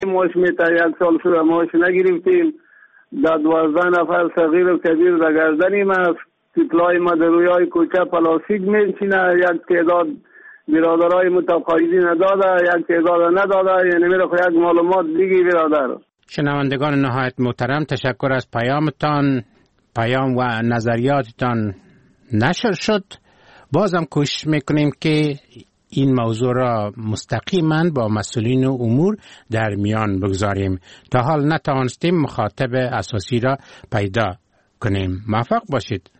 معاش میتا 1 سال شده معاش نگرفتیم. در 12 نفر صغیر و کبیر در گردنیم است. تیپلای ما در رویای کوچه پلاستیک میچینه. یک تعداد برادرای متقاعدی نداده، یک تعداد نداده. یعنی میره خو یک معلومات دیگه برادر. شنوندگان نهایت محترم، تشکر از پیامتان. پیام و نظریاتتان نشر شد. بازم کوشش میکنیم که این موضوع را مستقیما با مسئولین امور در میان بگذاریم. تا حال نتوانستیم مخاطب اساسی را پیدا کنیم. موفق باشید.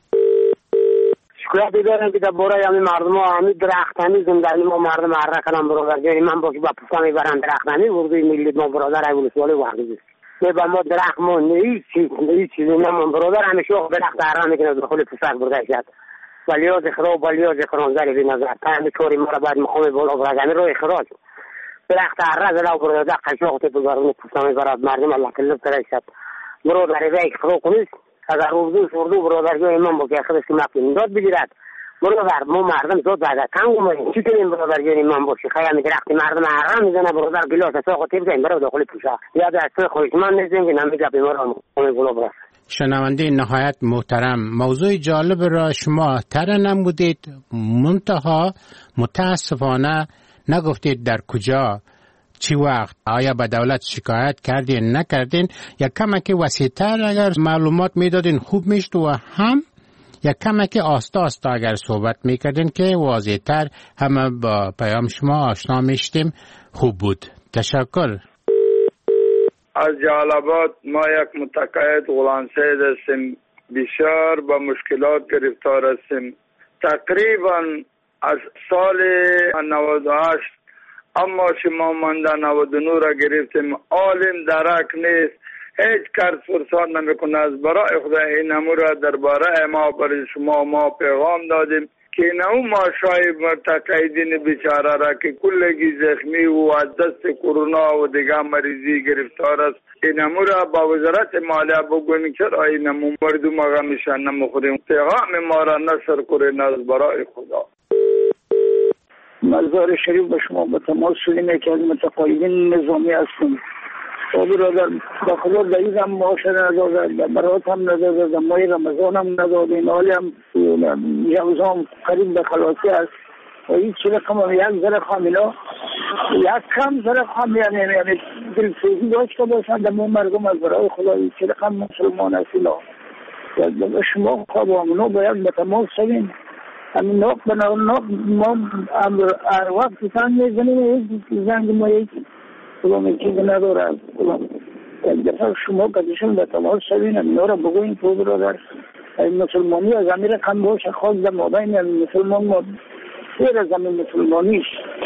شکایت دارم که در برای همین مردم ها همین درخت همین زندگی ما مردم عرق کنم برادر جایی من با که با پسا میبرن درخت همین وردوی ملی ما برادر ایولوسیالی وحدی است با ما درخت ما هیچ چیزی نمان برادر همیشه درخت عرق میکنه دخول پسک برده شد ولیاز خراب ولیاز خرانزاری بی نظر همین کاری ما را باید مخوام بالا برگمی روی خراج درخت عرق زده و برادر قشاقتی بگرون پسا میبرد مردم الله کلب تره شد برادر ایوه خراب کنیست اگر اردو برادر جای من با که خودشی مقیم داد بگیرد برادر ما مردم زود زده تنگ اومدیم چی کنیم برادر جای من باشی خیلی درختی مردم عرق میزنه برادر گلاس ساق و تیب زنیم برای داخل پوشا یا دسته خوشمند نیستیم که نمیگه بیمار هم گلاب راست. شنونده نهایت محترم، موضوع جالب را شما تر نمودید، منتها متاسفانه نگفتید در کجا چی وقت آیا به دولت شکایت کردین نکردین. یک کمک وسیع‌تر اگر معلومات میدادین خوب میشد و هم یک کمک آستا اگر صحبت میکردین که واضح‌تر همه با پیام شما آشنا میشتیم خوب بود. تشکر. از جلال‌آباد ما یک متقاعد غلام سید هستیم. بسیار با مشکلات گرفتار هستیم. تقریبا از سال 98 اما شما من در 99 را گرفتیم. عالم درک نیست. هیچ کس فرصت نمیکنه. از برای خدا این امور را درباره ما برای شما ما پیغام دادیم که نو ما شای مرتقیدین بیچاره را که کلگی زخمی و از دست کرونا و دیگه مریضی گرفتار است این امور را با وزارت مالیه بگوییم چرا این امور مردم آقا میشن نمخوریم. پیغام ما را نشر کنین از برای خدا. مزار شریف به شما به تماس شدیم که از متقاعدین نظامی هستیم. برادر با خدا دعیز هم معاش نداده، برات هم نداده، ماه رمضان هم نداده، این حالی هم جوزام قریب به خلاصی است و هیچ چیز کم یک ذره خامینا یک کم ذره خام یعنی دلسوزی داشته باشن در مردم از برای خدا هیچ چیز کم مسلمان اصیلا شما خوابامونو باید به تماس شدیم. همین ناق به ناق ما هر وقت زنگ میزنیم زنگ ما یک کلام چیز نداره. یک دفعه شما قدیشون به تماس شدین اینا را بگوین تو برادر مسلمانی از امیر کم باشه خواست در مابین مسلمان ما سیر از امیر مسلمانیش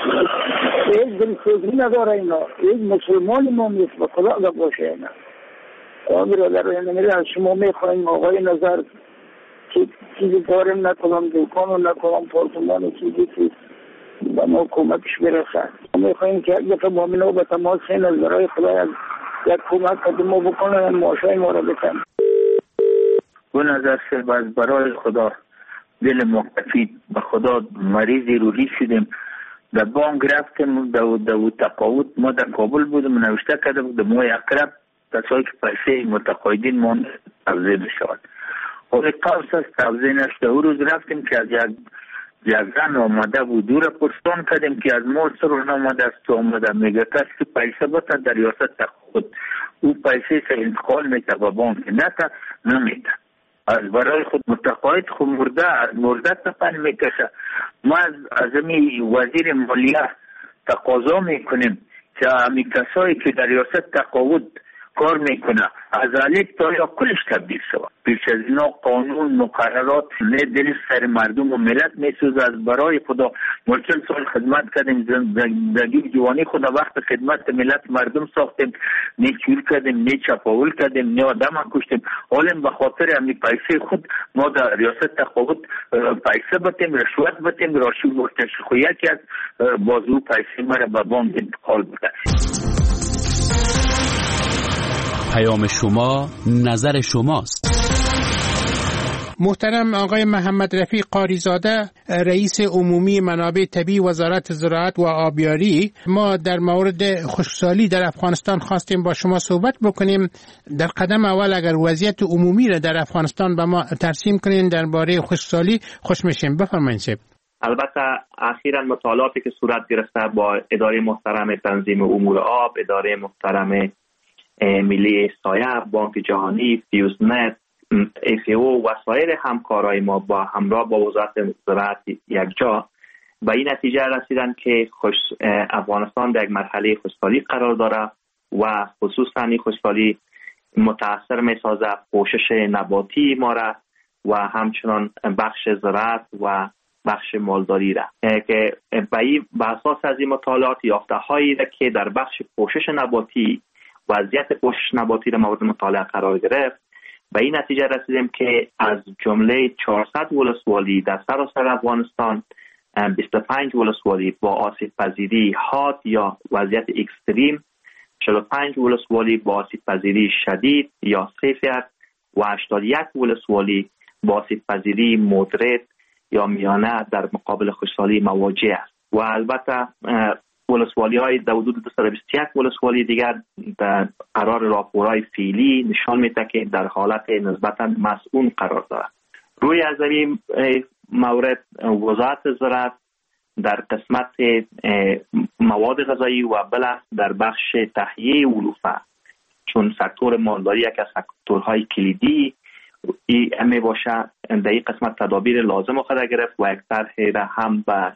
یک دلسوزی نداره اینا یک مسلمانی ما نیست به خدا باشه اینا برادر میره از شما میخوایم آقای نظر چیزی داریم نکنم دوکان و نکنم پارتمان و چیزی که با ما کمکش برسه. میخواییم که یک دفعه با منو به تماس خیلی از برای خدا یک کمک قدم ما بکنه معاشای ما را بکن. به نظر سه از برای خدا دل مقفید به خدا مریضی روحی شدیم. در بانک رفتیم در تقاعد ما در کابل بودم نوشته کرده بود ماه اقرب کسایی که پیسه متقاعدین ما توزیع بشود. ولی قوس است توزیع نشده. او روز رفتیم که از یک زن آمده بود دور پرسان کردیم که از ما سر آمده است آمده میگه کسی که پیسه بتا در ریاست خود او پیسه سه انتقال میده با بانک نتا نمیده از برای خود متقاعد خود مرده تپن میکشه. ما از امی وزیر مالیه تقاضا میکنیم که امی کسایی که در ریاست تقاعد کار میکنه از علیق تا یا کلش تبدیل شود. پیش از اینا قانون مقررات نه دل سر مردم و ملت میسوز. از برای خدا ما 40 سال خدمت کردیم زندگی جوانی خدا وقت خدمت ملت مردم ساختیم نه چور کردیم نه چپاول کردیم نه آدم کشتیم. حالا به خاطر همین پیسه خود ما در ریاست تقاعد پیسه بتیم رشوت بتیم راشی مرتش خو یکی از بازو پیسه مرا به بانک انتقال بده. پیام شما نظر شماست. محترم آقای محمد رفیق قاریزاده، رئیس عمومی منابع طبیعی وزارت زراعت و آبیاری، ما در مورد خشکسالی در افغانستان خواستیم با شما صحبت بکنیم. در قدم اول اگر وضعیت عمومی را در افغانستان به ما ترسیم کنین درباره خشکسالی خوش میشیم. بفرمایید. البته اخیراً مطالعاتی که صورت گرفته با اداره محترم تنظیم امور آب، اداره محترم ملی سایه، بانک جهانی، فیوزنت، FAO و سایر همکارای ما با همراه با وزارت زراعت یکجا به این نتیجه رسیدن که افغانستان در یک مرحله خشکسالی قرار داره و خصوصا این خشکسالی متاثر می‌سازه پوشش نباتی ما را و همچنان بخش زراعت و بخش مالداری را که به اساس از این مطالعات یافته‌هایی که در بخش پوشش نباتی وضعیت پوشش نباتی را مورد مطالعه قرار گرفت، به این نتیجه رسیدیم که از جمله 400 ولسوالی در سراسر افغانستان 25 ولسوالی با آسیب پذیری حاد یا وضعیت اکستریم، 45 ولسوالی با آسیب پذیری شدید یا صفر و 81 ولسوالی با آسیب پذیری مودریت یا میانه در مقابل خشکسالی مواجه است. و البته ولسوالی های در حدود 221 ولسوالی دیگر در قرار راپورهای فعلی نشان میده که در حالت نسبتا مسئول قرار دارد. روی از این مورد وزارت زراعت در قسمت مواد غذایی و بلخص در بخش تهیه علوفه، چون سکتور مالداری یک از سکتورهای کلیدی می باشه، در این قسمت تدابیر لازم خود گرفت و یک طرح را هم به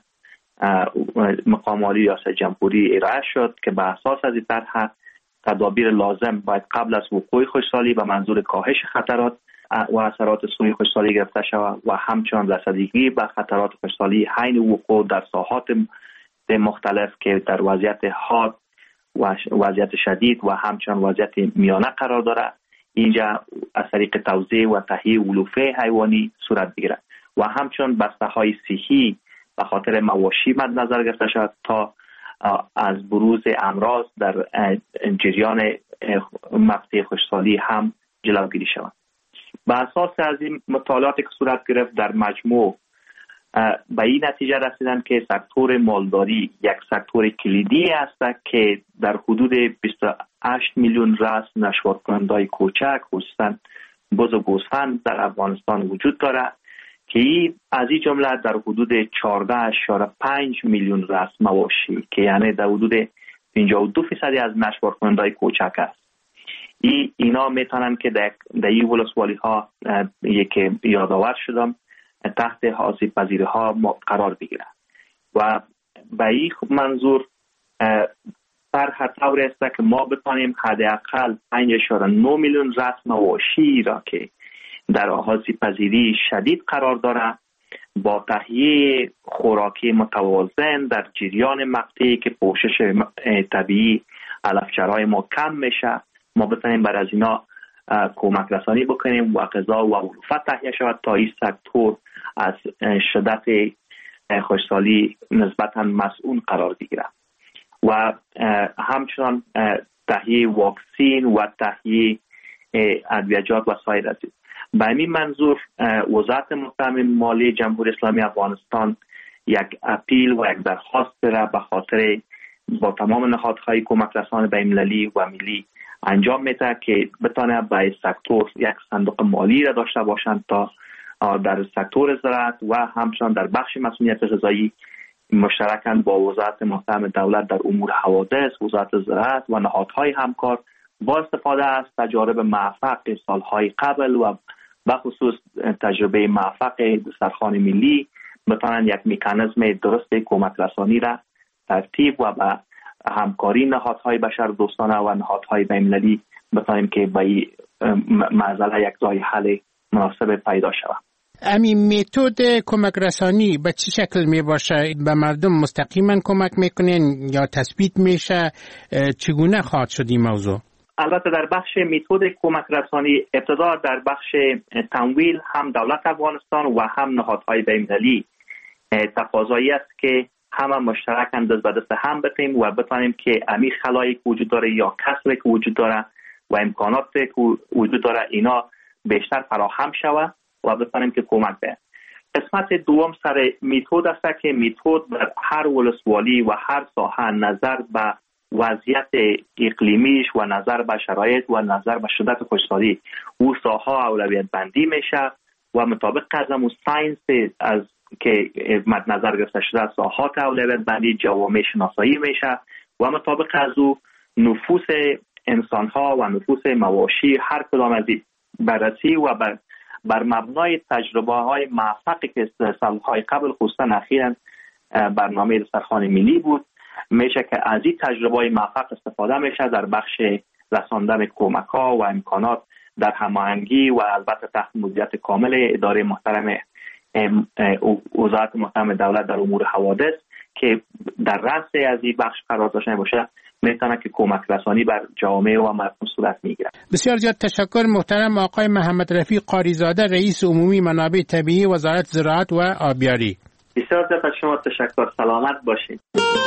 مقام عالی ریاست جمهوری ارائه شد که به اساس از این طرح تدابیر لازم باید قبل از وقوع خشکسالی به منظور کاهش خطرات و اثرات سوی خشکسالی گرفته شود و همچنان رسیدگی به خطرات خشکسالی حین وقوع در ساحات مختلف که در وضعیت حاد و وضعیت شدید و همچنان وضعیت میانه قرار دارد، اینجا از طریق توزیع و تهیه علوفه حیوانی صورت بگیرد و همچنان بسته‌های صحی به خاطر مواشی مد نظر گرفته شد تا از بروز امراض در جریان مقطع خشکسالی هم جلوگیری شود. به اساس از این مطالعاتی که صورت گرفت در مجموع به این نتیجه رسیدن که سکتور مالداری یک سکتور کلیدی است که در حدود 28 میلیون راس نشوار کننده‌های کوچک خصوصا بز و گوسفند در افغانستان وجود دارد که از این جمله در حدود 14.5 میلیون راس مواشی که یعنی در حدود 52% از نشوار کننده‌های کوچک است. اینا میتونن که در این ولسوالی ها که یادآور شدم تحت آسیب پذیری ها قرار بگیرن و به این منظور طرح طوری است که ما بتانیم حداقل 5.9 میلیون راس مواشی را که در آسیب پذیری شدید قرار دارد با تهیه خوراکی متوازن در جریان مقطعی که پوشش طبیعی علفچرهای ما کم میشه، ما بتانیم بر از اینا کمک رسانی بکنیم و غذا و علوفه تهیه شود تا این سکتور از شدت خشکسالی نسبتا مسئول قرار بگیرد و همچنان تهیه واکسین و تهیه ادویه‌جات و سایر از این. به این منظور وزارت محترم مالی جمهوری اسلامی افغانستان یک اپیل و یک درخواست را به خاطر با تمام نهادهای کمک رسانی بین‌المللی و ملی انجام میده که بتانه به سکتور یک صندوق مالی را داشته باشند تا در سکتور زراعت و همچنان در بخش مسئولیت غذایی مشترکاً با وزارت محترم دولت در امور حوادث، وزارت زراعت و نهادهای همکار با استفاده از تجارب موفق سالهای قبل و بخصوص تجربه موفق دسترخوان ملی بتانند یک مکانیزم درست کمک رسانی را ترتیب و به همکاری نهادهای بشر دوستانه و نهادهای بین‌المللی بتانیم که به این معضله یک راه حل مناسب پیدا شود. همین متد کمک رسانی به چه شکل می باشه؟ به مردم مستقیما کمک میکنین یا تثبیت میشه؟ چگونه خواهد شد این موضوع؟ البته در بخش متد کمک رسانی ابتدا در بخش تمویل هم دولت افغانستان و هم نهادهای بین‌المللی تقاضایی است که همه مشترکاً دست به دست هم بتیم و بتانیم که امی خلایی که وجود داره یا کسری که وجود داره و امکانات که وجود داره اینا بیشتر فراهم شود و بتانیم که کمک ده. قسمت دوم سر میتود است که میتود بر هر ولسوالی و هر ساحه نظر به وضعیت اقلیمیش و نظر به شرایط و نظر به شدت خشکسالی او ساحه اولویت بندی میشه و مطابق از همون ساینس از که مد نظر گرفته شده ساحات اولویت بندی جوامع شناسایی میشه و مطابق از او نفوس انسان ها و نفوس مواشی هر کدام از بررسی و بر مبنای تجربه های موفقی که سالهای قبل خصوصا اخیراً برنامه دسترخوان ملی بود میشه که از این تجربه های موفق استفاده میشه در بخش رساندن کمک ها و امکانات در هماهنگی و البته تحت مدیریت کامل اداره محترم وزارت محترم دولت در امور حوادث که در رأس از این بخش قرار داشته باشه میتونه که کمک رسانی بر جامعه و مردم صورت میگیره. بسیار زیاد تشکر محترم آقای محمد رفیق قاریزاده، رئیس عمومی منابع طبیعی وزارت زراعت و آبیاری. بسیار زیاد از شما تشکر. سلامت باشید.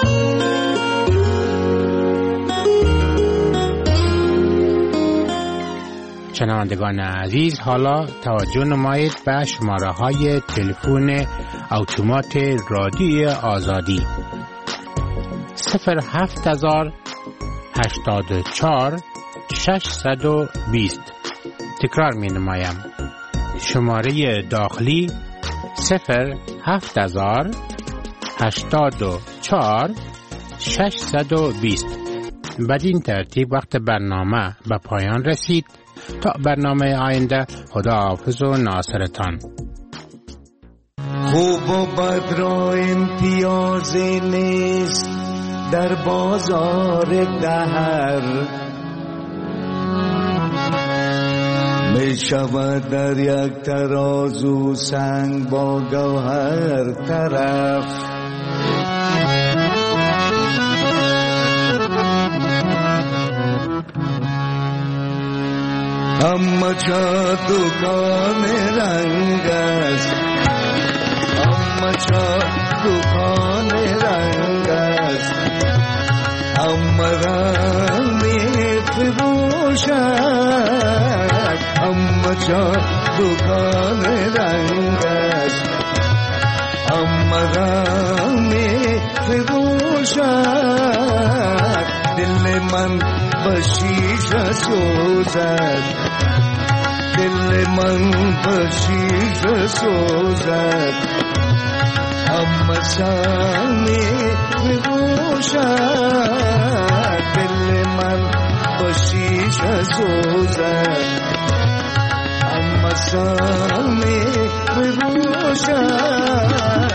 شنوندگان عزیز، حالا توجه نمایید به شماره‌های تلفن اتومات رادیوی آزادی 07084 620. تکرار می نمایم. شماره داخلی 07084 620. بدین ترتیب وقت برنامه به پایان رسید. تا برنامه آینده، خداحافظ و ناصرتان. خوب و بد را امتیازی نیست در بازار دهر، می شود در یک ترازو سنگ با گوهر طرف. اما چا دکان رنگ است، اما چا دکان رنگ است، اما رنگ می فروشد. اما چا دکان رنگ است، اما رنگ می فروشد. دل من بشیشه سوزد، دل من بشیشه سوزد. اما سامی بگوشد، دل من بشیشه سوزد. اما سامی بگوشد.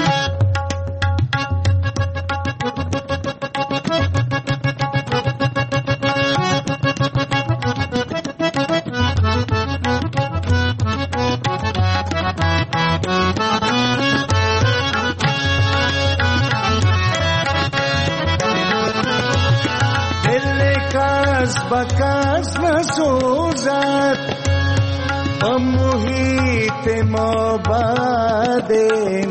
بکس نسوزد با محیط ما بعدیم.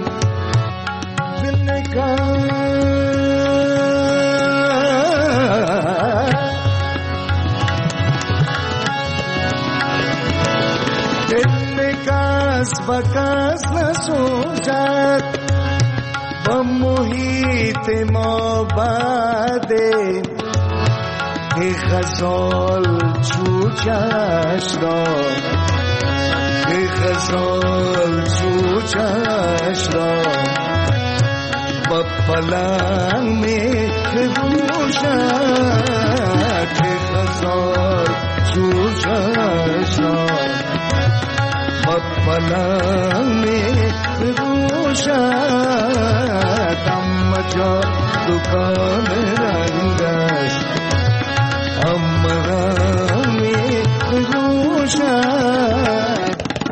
بکس نسوزد با محیط ما بعدیم. ای غزال چوچش را، ای غزال چوچش را با پلنگ می بپوشد. ای غزال چوچش را با پلنگ می بپوشد. اما جا دکان رنگ است، اما رامی بگوشد.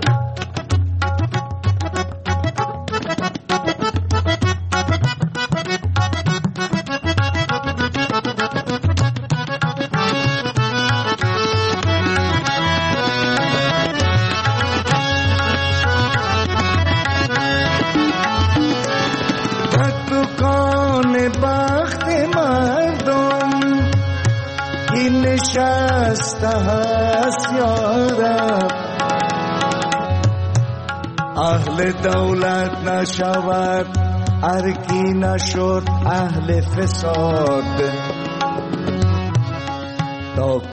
دکان بخت مردم این نشسته هست یارب، اهل دولت نشود هر کی نشد اهل فساد.